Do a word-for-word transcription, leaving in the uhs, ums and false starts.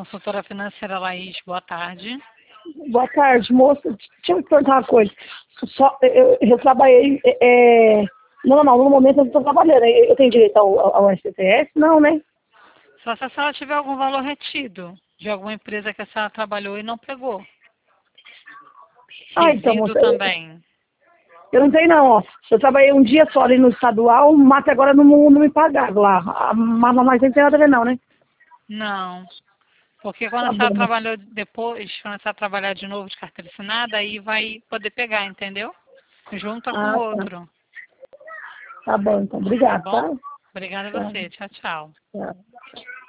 Consultora financeira Laís, boa tarde. Boa tarde, moça. Deixa eu te perguntar uma coisa. Só, eu, eu trabalhei... É... Não, não, no momento eu não estou trabalhando. Eu tenho direito ao, ao S T S? Não, né? Só se a senhora tiver algum valor retido de alguma empresa que a senhora trabalhou e não pegou. Ah, então, Resíduo moça, também. eu não tenho não, ó. Eu trabalhei um dia só ali no estadual, mas até agora não, não me pagaram lá. Ah, Mas, mas não tem nada a ver não, né? Não. Porque quando Tá a senhora bom, moça. trabalhou depois, quando a senhora trabalhar de novo de carteira assinada, aí vai poder pegar, entendeu? Junta com o Ah, tá. outro. Tá bom, então. Tá Obrigado, tá? bom? Obrigada a Tá, você. Tchau, tchau. tá.